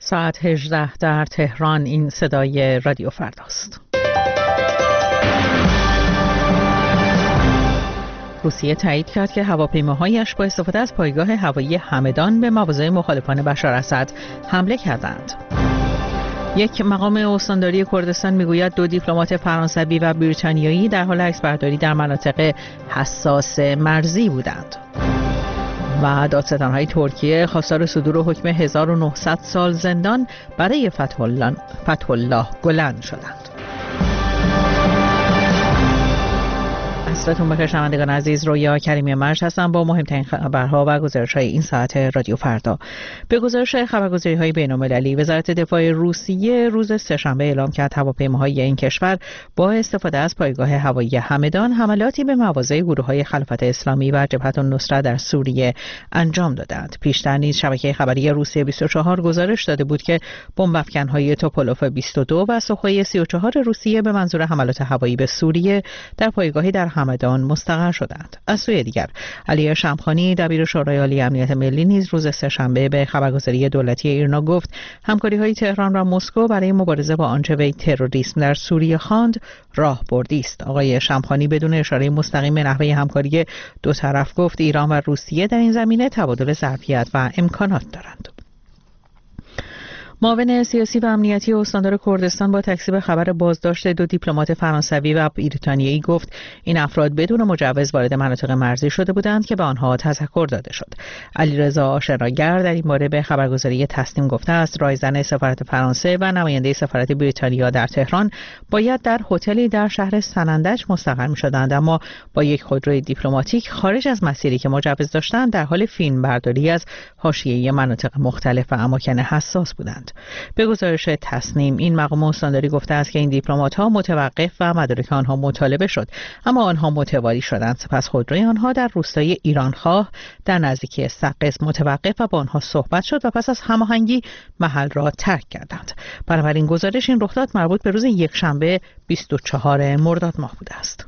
ساعت 18 در تهران. این صدای رادیو فرداست. روسیه تایید کرد که هواپیماهایش با استفاده از پایگاه هوایی همدان به مواضع مخالفان بشار اسد حمله کردند. یک مقام استانداری کردستان میگوید 2 دیپلمات فرانسوی و بریتانیایی در حال عکسبرداری در مناطق حساس مرزی بودند. و دادستان‌های ترکیه خواستار صدور حکم 1900 سال زندان برای فتح الله گلن شدند. عصرتون بخیر شنوندگان عزیز، رویا کریمی مرج هستم با مهمترین خبرها و گزارش‌های این ساعت رادیو فردا. به گزارش خبرگزاری‌های بین‌المللی، وزارت دفاع روسیه روز سه‌شنبه اعلام کرد هواپیماهای این کشور با استفاده از پایگاه هوایی همدان حملاتی به مواضع گروه‌های خلافت اسلامی و جبهة النصره در سوریه انجام دادند. پیشتر نیز شبکه خبری روسیه 24 گزارش داده بود که بمب‌افکن‌های توپولوف 22 و سوخوی 34 روسیه به منظور حملات هوایی به سوریه در پایگاهی در همدان مستقر شدند. از سوی دیگر علی شمخانی دبیر شورای عالی امنیت ملی نیز روز سه‌شنبه به خبرگزاری دولتی ایرنا گفت همکاری‌های تهران و مسکو برای مبارزه با آنچه وی تروریسم در سوریه خواند راهبردی است. آقای شمخانی بدون اشاره مستقیم به نحوه همکاری دو طرف گفت ایران و روسیه در این زمینه تبادل ظرفیت و امکانات دارند. معاون سیاسی و امنیتی استاندار کردستان با تکذیب خبر بازداشت 2 دیپلمات فرانسوی و بریتانیایی گفت این افراد بدون مجوز وارد مناطق مرزی شده بودند که به آنها تذکر داده شد. علیرضا آشناگر در این باره به خبرگزاری تسنیم گفته است رایزن سفارت فرانسه و نماینده سفارت بریتانیا در تهران باید در هتلی در شهر سنندج مستقر می‌شدند، اما با یک خودروی دیپلماتیک خارج از مسیری که مجوز داشتند در حال فیلمبرداری از حاشیه مناطق مختلف و اماکن حساس بودند. به گزارش تسنیم این مقام استانداری گفته است که این دیپلمات‌ها متوقف و مدارک آنها مطالبه شد، اما آنها متواری شدند. سپس خودروی آنها در روستای ایرانخواه در نزدیکی سقز متوقف و با آنها صحبت شد و پس از هماهنگی محل را ترک کردند. بنابراین گزارش این رخداد مربوط به روز یکشنبه 24 مرداد ماه بوده است.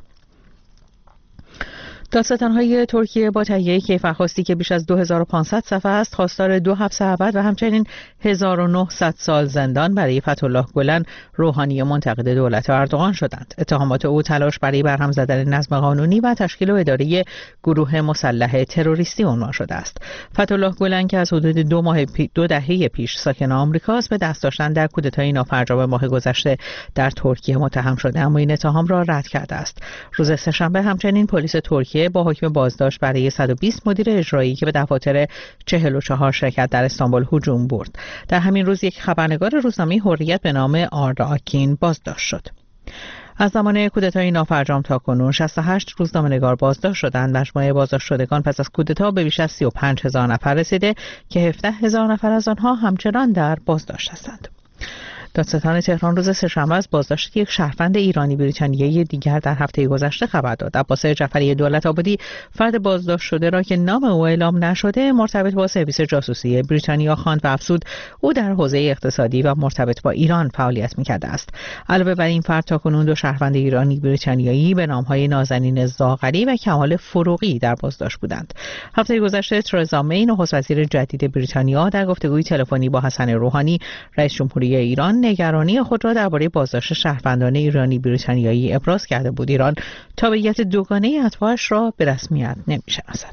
دادستان‌های ترکیه با تهیه کیفرخواستی که بیش از 2500 صفحه است خواستار 2 حبس ابد و همچنین 1900 سال زندان برای فتح الله گلن روحانی منتقد دولت اردوغان شدند. اتهامات او تلاش برای برهم زدن نظم قانونی و تشکیل و اداره گروه مسلح تروریستی عنوان شده است. فتح الله گلن که از حدود 2 دهه پیش ساکن آمریکاست به دست داشتن در کودتای نافرجام ماه گذشته در ترکیه متهم شده، اما این اتهام را رد کرده است. روز سه‌شنبه همچنین پلیس ترکیه با حکم بازداشت برای 120 مدیر اجرایی که به دفاتر 44 شرکت در استانبول هجوم برد. در همین روز یک خبرنگار روزنامه حریت به نام آردا آکین بازداشت شد. از زمان کودتای نافرجام تا کنون 68 روزنامه‌نگار بازداشت شدند. مجموع بازداشت شدگان پس از کودتا به بیش از 35000 نفر رسیده که 17000 نفر از آنها همچنان در بازداشت هستند. دادستان تهران روز سه‌شنبه از بازداشت یک شهروند ایرانی بریتانیایی دیگر در هفته گذشته خبر داد. عباس جعفری دولت آبادی فرد بازداشت شده را که نام او اعلام نشده مرتبط با سرویس جاسوسی بریتانیا خواند و افزود او در حوزه اقتصادی و مرتبط با ایران فعالیت می‌کرده است. علاوه بر این فرد تاکنون 2 شهروند ایرانی بریتانیایی به نام‌های نازنین زاغری و کمال فروغی در بازداشت بودند. هفته گذشته ترزا می نخست وزیر جدید بریتانیا در گفتگوی تلفنی با حسن روحانی رئیس جمهوری ایران نگرانی خود را درباره بازداشت شهروندان ایرانی بریتانیایی ابراز کرده بود. ایران تابعیت دوگانه اتباعش را به رسمیت نمی‌شناسد.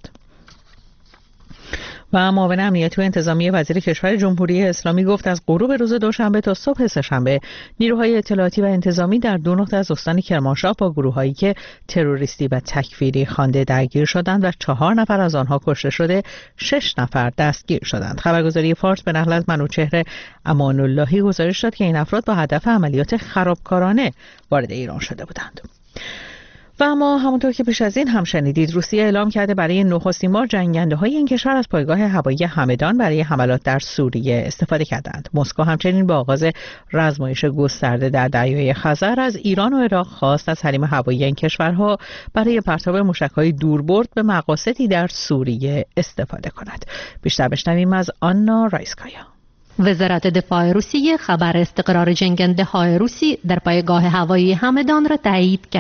و معاون امنیتی و انتظامی وزیر کشور جمهوری اسلامی گفت از غروب روز دوشنبه تا صبح سه‌شنبه نیروهای اطلاعاتی و انتظامی در 2 نقطه از استان کرمانشاه با گروهایی که تروریستی و تکفیری خوانده درگیر شدند و 4 نفر از آنها کشته شده، 6 نفر دستگیر شدند. خبرگزاری فارس به نقل از منوچهر امان اللهی گزارش داد که این افراد با هدف عملیات خرابکارانه وارد ایران شده بودند. و اما همونطور که پیش از این هم شنیدید روسیه اعلام کرده برای نخستین بار جنگنده‌های این کشور از پایگاه هوایی همدان برای حملات در سوریه استفاده کردند. مسکو همچنین با آغاز رزمایش گسترده در دریای خزر از ایران و عراق خواست از حریم هوایی این کشورها برای پرتاب موشک‌های دوربرد به مقاصدی در سوریه استفاده کند. بیشتر بشنویم از آنا رایسکایا. وزارت دفاع روسیه خبر استقرار جنگنده‌های روسی در پایگاه هوایی همدان را تایید کرد.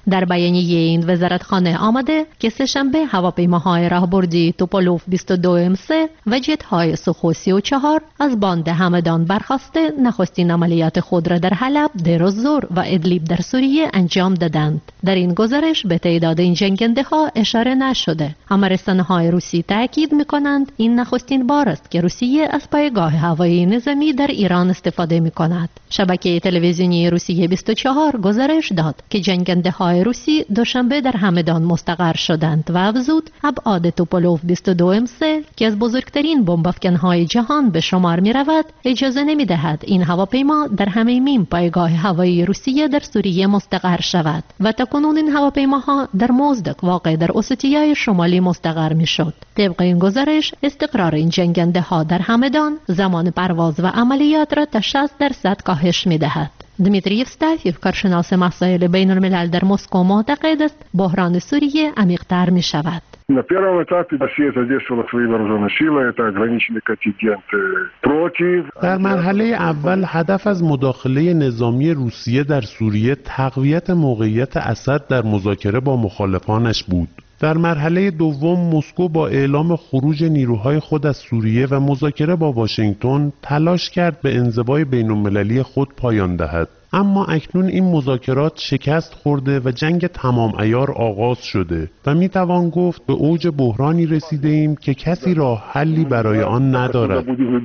در بیانیه این وزارتخانه آمده که سه‌شنبه هواپیماهای راهبردی توپولوف 22M3 و جت‌های سوخو 34 از باند همدان برخاسته نخستین عملیات خود را در حلب، دیر الزور و ادلیب در سوریه انجام دادند. در این گزارش به تعداد این جنگنده‌ها اشاره نشده، اما رسانه‌های روسی تاکید می‌کنند این نخستین بار است که روسیه از پایگاه هوایی نظامی در ایران استفاده می‌کند. شبکه تلویزیونی روسیه 24 گزارش داد که جنگنده‌های روسی دوشنبه در همدان مستقر شدند و افزود ابعاد توپولوف 22M3 که از بزرگترین بمب‌افکن‌های جهان به شمار می‌رود اجازه نمی‌دهد این هواپیما در همین پایگاه هوایی روسیه در سوریه مستقر شود و تاکنون این هواپیماها در موزدک واقع در اوستیای شمالی مستقر می‌شد. طبق این گزارش استقرار این جنگنده‌ها در همدان زمان پرواز و عملیات را تا 60% کاهش می‌دهد. دمیتری یوستافیف کارشناس مسائل بین الملل در مسکو معتقد است بحران سوریه عمیق‌تر می‌شود. На первом этапе Россия задействовала свои вооруженные силы, это ограниченный контингент против. در مرحله اول هدف از مداخله نظامی روسیه در سوریه تقویت موقعیت اسد در مذاکره با مخالفانش بود. در مرحله دوم مسکو با اعلام خروج نیروهای خود از سوریه و مذاکره با واشنگتن تلاش کرد به انزوای بین‌المللی خود پایان دهد. اما اکنون این مذاکرات شکست خورده و جنگ تمام عیار آغاز شده و میتوان گفت به اوج بحرانی رسیده ایم که کسی راه حلی برای آن ندارد.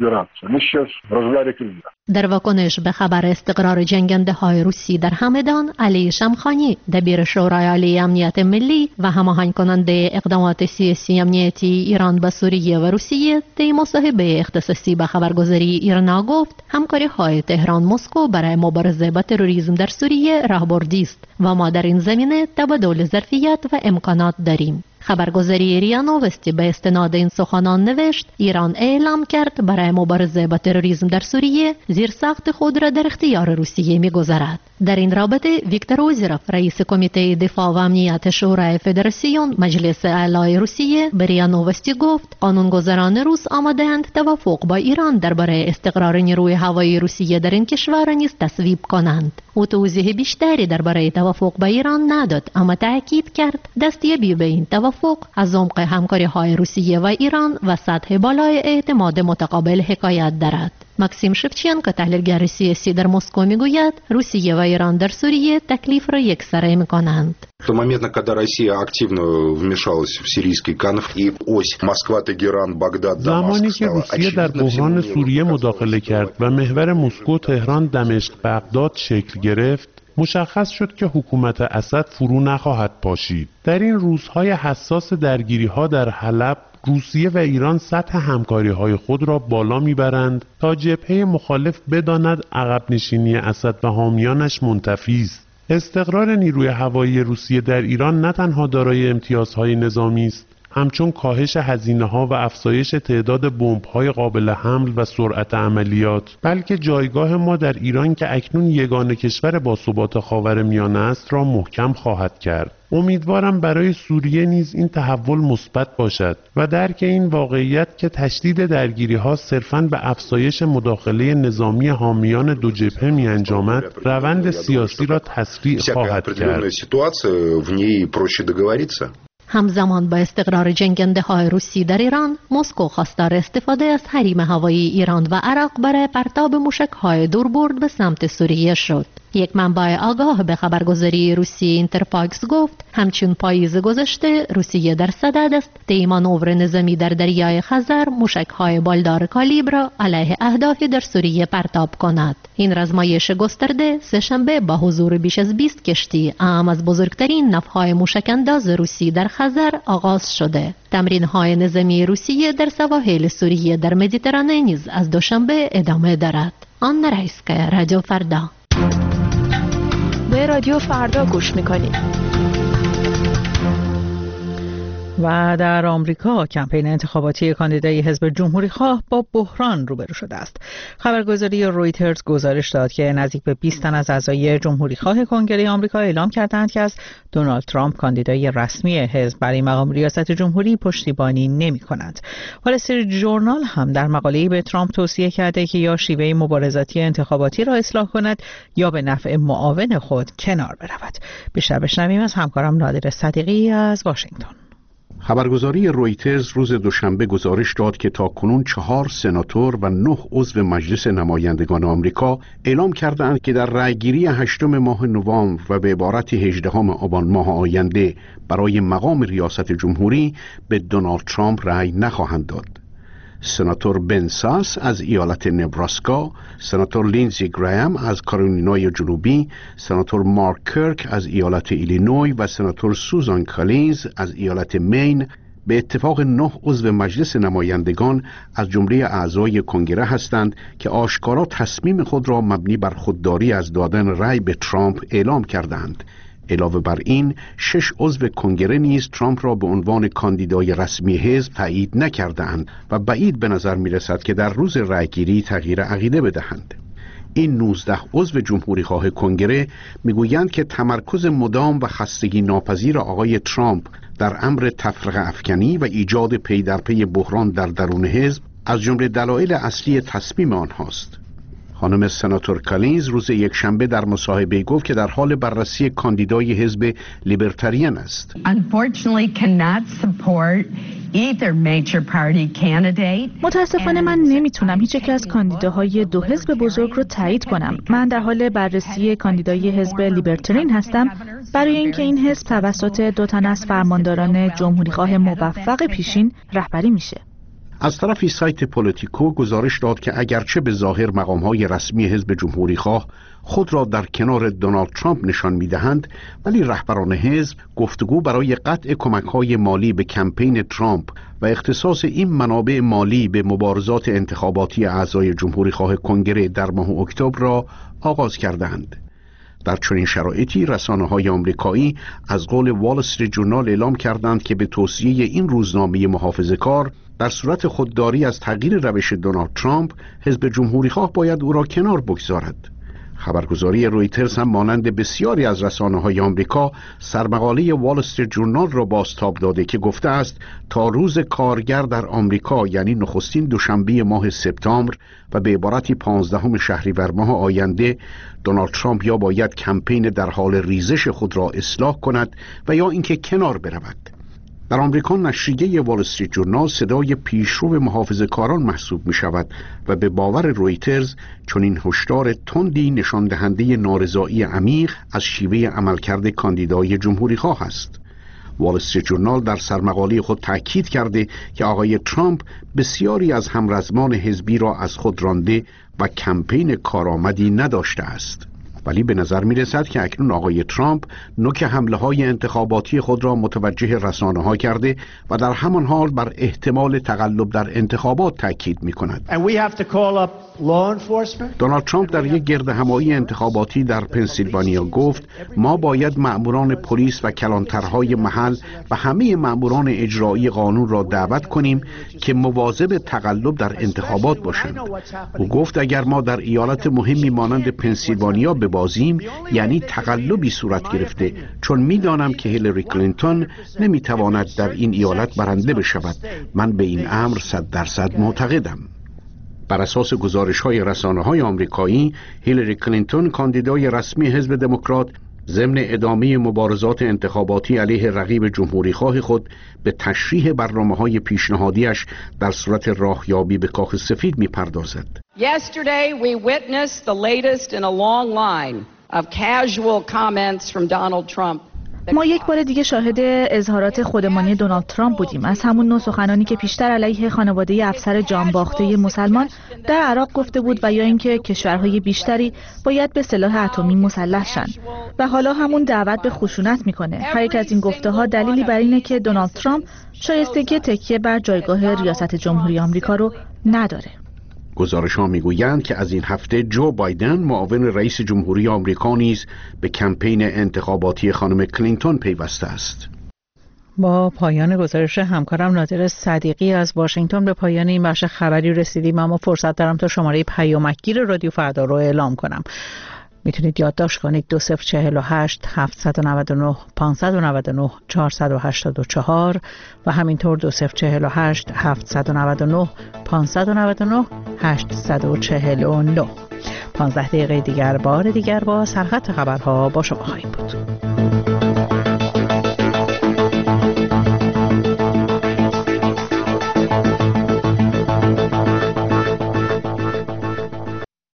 در واکنش به خبر استقرار جنگنده‌های روسی در همدان، علی شمخانی دبیر شورای عالی امنیت ملی و هماهنگ کننده اقدامات سیاسی امنیتی ایران با سوریه و روسیه طی مصاحبه اختصاصی با خبرگزاری ایرنا گفت همکاری‌های تهران مسکو برای مبارزه با تروریسم در سوریه راهبردی است و ما در این زمینه تبادل ظرفیت و امکانات داریم. خبرگزاری ریا نوستی به استناد این سخنان نوشت ایران اعلام کرد برای مبارزه با تروریسم در سوریه زیرساخت خود را در اختیار روسیه می‌گذارد. در این رابطه ویکتور اوزیروف رئیس کمیته دفاع و امنیت شورای فدراسیون مجلس اعلای روسیه به ریا نوستی گفت قانونگذاران روس آماده‌اند توافق با ایران درباره استقرار نیروی هوایی روسیه در این کشور نیز تصویب کنند. او توضیح بیشتری درباره توافق با ایران نداد، اما تاکید کرد دستیابی به این توافق از عمق همکاری‌های روسیه و ایران و سطح بالای اعتماد متقابل حکایت دارد. ماکسیم شفچینکو تحلیلگر سیاسی در مسکو میگوید روسیه و ایران در سوریه تکلیف را یکسره می‌کنند. В тот момент, когда Россия активно вмешалась в сирийский конфликт и ось Москва, Тегеран, Багдад, زمانی که روسیه در بحران سوریه مداخله کرد و محور مسکو، تهران، دمشق، بغداد شکل گرفت، مشخص شد که حکومت اسد فرو نخواهد پاشید. در این روزهای حساس درگیری‌ها در حلب، روسیه و ایران سطح همکاری‌های خود را بالا می‌برند تا جبهه مخالف بداند عقب نشینی اسد و حامیانش منتفی است. استقرار نیروی هوایی روسیه در ایران نه تنها دارای امتیازهای نظامی است، همچون کاهش هزینه‌ها و افزایش تعداد بمب‌های قابل حمل و سرعت عملیات، بلکه جایگاه ما در ایران که اکنون یگانه کشور با ثبات خاورمیانه است را محکم خواهد کرد. امیدوارم برای سوریه نیز این تحول مثبت باشد و درک این واقعیت که تشدید درگیری‌ها صرفاً به افزایش مداخله نظامی حامیان دو جبهه می‌انجامد، روند سیاسی را تسریع خواهد کرد. همزمان با استقرار جنگنده‌های روسی در ایران، مسکو خواستار استفاده از حریم هوایی ایران و عراق برای پرتاب موشک‌های دوربرد به سمت سوریه شد. یک منبع آگاه به خبرگزاری روسی اینترفاکس گفت همچون پاییز گذشته روسیه در صدد است طی مانور نظامی در دریای خزر موشک‌های بالدار کالیبر علیه اهدافی در سوریه پرتاب کند. این آزمایش گسترده سه‌شنبه با حضور بیش از 20 کشتی اهم از بزرگترین نفهای موشک‌انداز روسی در خزر آغاز شده. تمرین‌های نظامی روسیه در سواحل سوریه در مدیترانه نیز از دوشنبه ادامه دارد. آن رئیس‌که رادیو فردا. به رادیو فردا گوش میکنید. و در آمریکا کمپین انتخاباتی کاندیدای حزب جمهوریخواه با بحران روبرو شده است. خبرگزاری رویترز گزارش داد که نزدیک به 20 تن از اعضای جمهوریخواه کنگره آمریکا اعلام کردند که از دونالد ترامپ کاندیدای رسمی حزب برای مقام ریاست جمهوری پشتیبانی نمی‌کنند. وال استریت ژورنال هم در مقاله‌ای به ترامپ توصیه کرده که یا شیوه مبارزاتی انتخاباتی را اصلاح کند یا به نفع معاون خود کنار برود. بیشتر بشنویم از همکارم نادر صدیقی از واشنگتن. خبرگزاری رویترز روز دوشنبه گزارش داد که تاکنون 4 سناتور و 9 عضو مجلس نمایندگان آمریکا اعلام کردند که در رأیگیری 8 ماه نوامبر و به عبارت 18 آبان ماه آینده برای مقام ریاست جمهوری به دونالد ترامپ رأی نخواهند داد. سناتور بن ساس از ایالت نبراسکا، سناتور لینزی گرaham از کارولینای جنوبی، سناتور مارک کرک از ایالت ایلینوی و سناتور سوزان کالینز از ایالت مین به اتفاق 9 عضو مجلس نمایندگان از جمله اعضای کنگره هستند که آشکارا تصمیم خود را مبنی بر خودداری از دادن رأی به ترامپ اعلام کردند. علاوه بر این 6 عضو کنگره نیز ترامپ را به عنوان کاندیدای رسمی حزب تایید نکرده‌اند و بعید به نظر می‌رسد که در روز رأیگیری تغییر عقیده بدهند. این 19 عضو جمهوریخواه کنگره میگویند که تمرکز مدام و خستگی ناپذیر آقای ترامپ در امر تفرقه افکنی و ایجاد پی در پی بحران در درون حزب از جمله دلایل اصلی تصمیم آنهاست. خانم سناتور کالینز روز یکشنبه در مصاحبه گفت که در حال بررسی کاندیدای حزب لیبرتریان است. متاسفانه من نمیتونم هیچ یک از کاندیداهای 2 حزب بزرگ رو تایید کنم. من در حال بررسی کاندیدای حزب لیبرتریان هستم برای اینکه این حزب توسط 2 تن از فرمانداران جمهوریخواه موفق پیشین رهبری میشه. از طرفی سایت پولیتیکو گزارش داد که اگرچه به ظاهر مقام‌های رسمی حزب جمهوریخواه خود را در کنار دونالد ترامپ نشان می‌دهند، ولی رهبران حزب گفتگو برای قطع کمک‌های مالی به کمپین ترامپ و اختصاص این منابع مالی به مبارزات انتخاباتی اعضای جمهوریخواه کنگره در ماه اکتبر را آغاز کردند. در چنین شرایطی رسانه‌های آمریکایی از قول وال استریت ژورنال اعلام کردند که به توصیه این روزنامه محافظه‌کار در صورت خودداری از تغییر روش دونالد ترامپ، حزب جمهوریخواه باید او را کنار بگذارد. خبرگزاری رویترز هم مانند بسیاری از رسانه‌های آمریکا سرمقاله وال استریت ژورنال را بازتاب داده که گفته است تا روز کارگر در آمریکا یعنی نخستین دوشنبه ماه سپتامبر و به عبارتی 15 شهریور ماه آینده دونالد ترامپ یا باید کمپین در حال ریزش خود را اصلاح کند و یا اینکه کنار برود. در آمریکا نشریه وال استریت ژورنال صدای پیشرو محافظه‌کاران محسوب می شود و به باور رویترز چنین هشدار تندی نشان دهنده نارضایی عمیق از شیوه عملکرد کاندیدای جمهوریخواه است. وال استریت ژورنال در سرمقاله خود تاکید کرده که آقای ترامپ بسیاری از همرزمان حزبی را از خود رانده و کمپین کارآمدی نداشته است. ولی به نظر می رسد که اکنون آقای ترامپ نوک حمله های انتخاباتی خود را متوجه رسانه ها کرده و در همان حال بر احتمال تقلب در انتخابات تاکید می کند. دونالد ترامپ در یک گردهمایی انتخاباتی در پنسیلوانیا گفت ما باید مأموران پلیس و کلانترهای محل و همه مأموران اجرایی قانون را دعوت کنیم که مواظب تقلب در انتخابات باشند. او گفت اگر ما در ایالت مهمی مانند پنسیلوانیا بازیم یعنی تقلبی صورت گرفته، چون میدانم که هیلاری کلینتون نمیتواند در این ایالت برنده بشود. من به این امر 100% معتقدم. بر اساس گزارش‌های رسانه‌های آمریکایی، هیلاری کلینتون کاندیدای رسمی حزب دموکرات ضمن ادامه مبارزات انتخاباتی علیه رقیب جمهوریخواه خود به تشریح برنامه‌های پیشنهادیش در صورت راهیابی به کاخ سفید می‌پردازد. Yesterday we witnessed the latest in a long line of casual comments from Donald Trump. ما یک بار دیگه شاهد اظهارات خودمانی دونالد ترامپ بودیم. از همون نوع سخنانی که پیشتر علیه خانواده افسر جانباخته مسلمان در عراق گفته بود و یا اینکه کشورهای بیشتری باید به سلاح اتمی مسلح شن و حالا همون دعوت به خشونت میکنه. هر یک از این گفته‌ها دلیلی بر اینه که دونالد ترامپ شایستگی تکیه بر جایگاه ریاست جمهوری آمریکا رو نداره. گزارش‌ها می‌گویند که از این هفته جو بایدن معاون رئیس جمهوری آمریکا نیز به کمپین انتخاباتی خانم کلینتون پیوسته است. با پایان گزارش همکارم نادر صدیقی از واشنگتن به پایان این بخش خبری رسیدیم، اما فرصت دارم تا شماره پیامکگیر رادیو فردا رو اعلام کنم. میتونید یادداشت کنید 2048 799 599 484 و همینطور 2048 799 599 849. 15 دقیقه دیگر بار دیگر با سرخط خبرها با شما خواهیم بود.